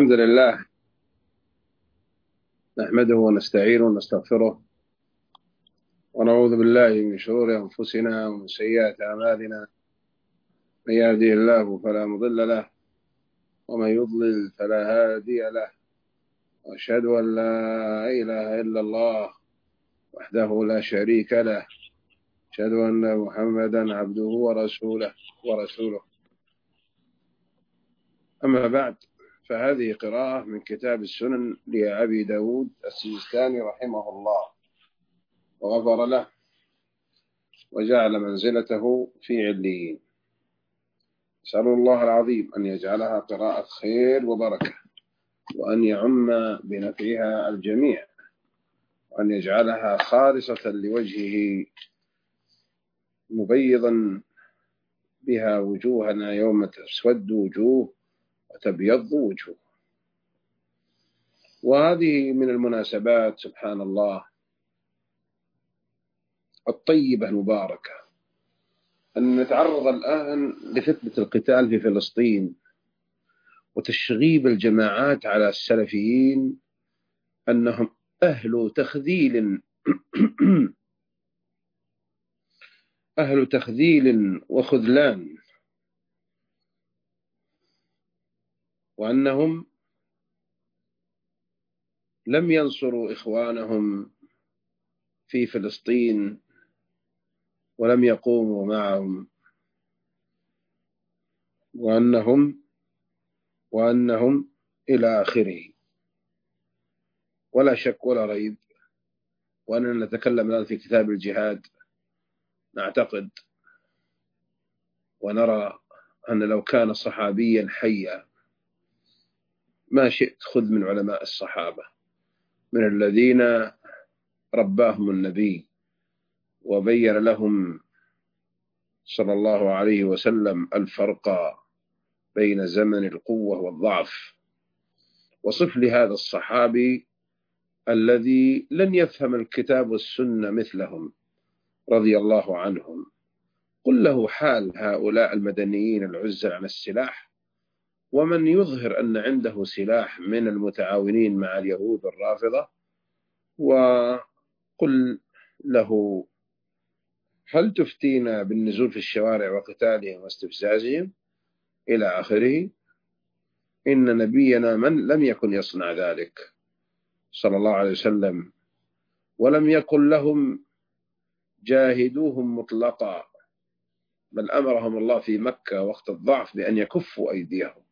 الحمد لله نحمده ونستعينه ونستغفره ونعوذ بالله من شرور أنفسنا ومن سيئات أعمالنا. من يهده الله فلا مضل له ومن يضلل فلا هادي له، وأشهد أن لا إله إلا الله وحده لا شريك له، أشهد أن محمدا عبده ورسوله. أما بعد، فهذه قراءة من كتاب السنن لأبي داود السجستاني رحمه الله وغفر له وجعل منزلته في عليين. أسأل الله العظيم أن يجعلها قراءة خير وبركة، وأن يعم بنفعها الجميع، وأن يجعلها خالصة لوجهه مبيضا بها وجوهنا يوم تسود وجوه وتبيض وجوه. وهذه من المناسبات سبحان الله الطيبة المباركة أن نتعرض الآن لفتنة القتال في فلسطين وتشغيب الجماعات على السلفيين أنهم أهل تخذيل وخذلان، وأنهم لم ينصروا إخوانهم في فلسطين ولم يقوموا معهم، وأنهم إلى آخره. ولا شك ولا ريب، وأننا نتكلم الآن في كتاب الجهاد، نعتقد ونرى أن لو كان صحابيا حيا ما شئت خذ من علماء الصحابة، من الذين رباهم النبي وبين لهم صلى الله عليه وسلم الفرق بين زمن القوة والضعف. وصف لهذا الصحابي الذي لن يفهم الكتاب والسنة مثلهم رضي الله عنهم، قل له حال هؤلاء المدنيين العزل عن السلاح، ومن يظهر أن عنده سلاح من المتعاونين مع اليهود الرافضة، وقل له هل تفتينا بالنزول في الشوارع وقتالهم واستفزازهم إلى آخره. إن نبينا من لم يكن يصنع ذلك صلى الله عليه وسلم، ولم يقل لهم جاهدوهم مطلقا، بل أمرهم الله في مكة وقت الضعف بأن يكفوا أيديهم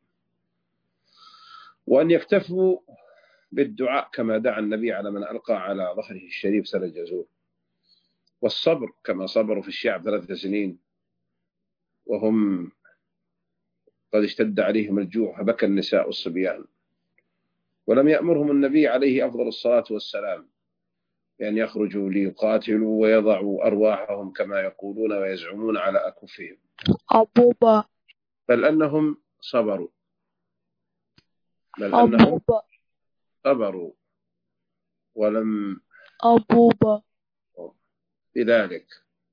وأن يكتفوا بالدعاء كما دعا النبي على من ألقى على ظهره الشريف سر الجزور، والصبر كما صبروا في الشعب 3 سنين وهم قد اشتد عليهم الجوع فبكى النساء والصبيان. ولم يأمرهم النبي عليه أفضل الصلاة والسلام بأن يخرجوا ليقاتلوا ويضعوا أرواحهم كما يقولون ويزعمون على أكفهم، بل أنهم صبروا ولم بذلك.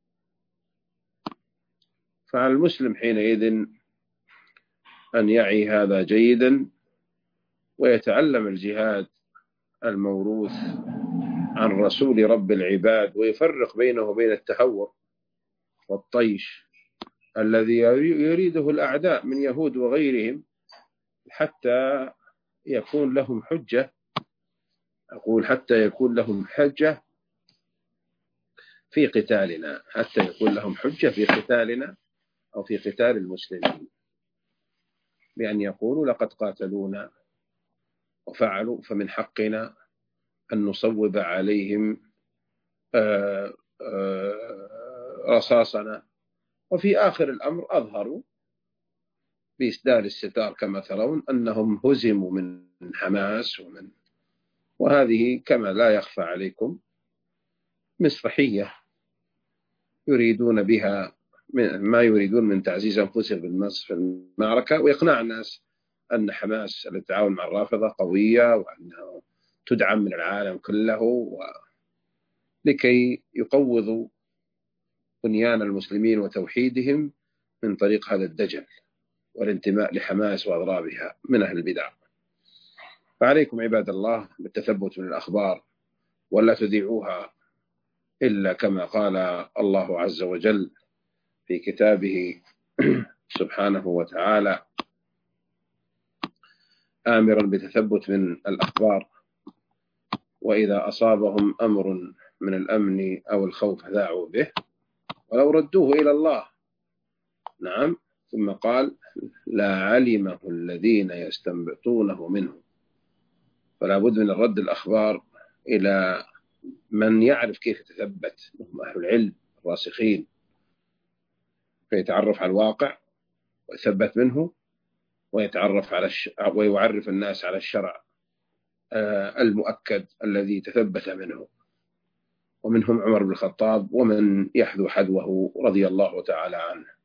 فعلى المسلم حينئذ أن يعي هذا جيدا ويتعلم الجهاد الموروث عن رسول رب العباد، ويفرق بينه وبين التهور والطيش الذي يريده الأعداء من يهود وغيرهم حتى يكون لهم حجة. أقول حتى يكون لهم حجة في قتالنا، حتى يكون لهم حجة في قتالنا أو في قتال المسلمين، بأن يقولوا لقد قاتلونا وفعلوا، فمن حقنا أن نصوب عليهم رصاصنا. وفي آخر الأمر أظهروا بإسدال الستار كما ترون أنهم هزموا من حماس وهذه كما لا يخفى عليكم مسرحية يريدون بها ما يريدون من تعزيز أنفسهم في المعركة، وإقناع الناس أن حماس للتعاون مع الرافضة قوية وأنها تدعم من العالم كله، لكي يقوضوا بنيان المسلمين وتوحيدهم من طريق هذا الدجل والانتماء لحماس وأضرابها من أهل البدع. فعليكم عباد الله بالتثبت من الأخبار، ولا تذيعوها إلا كما قال الله عز وجل في كتابه سبحانه وتعالى، آمرا بتثبت من الأخبار: وإذا أصابهم أمر من الأمن أو الخوف ذاعوا به ولو ردوه إلى الله. نعم. ثم قال: لا علمه الذين يستنبطونه منه. فلا بد من رد الأخبار إلى من يعرف كيف يتثبت، هم أهل العلم الراسخين، فيتعرف على الواقع ويثبت منه، ويتعرف على ويعرف الناس على الشرع المؤكد الذي تثبت منه. ومنهم عمر بن الخطاب ومن يحذو حذوه رضي الله تعالى عنه.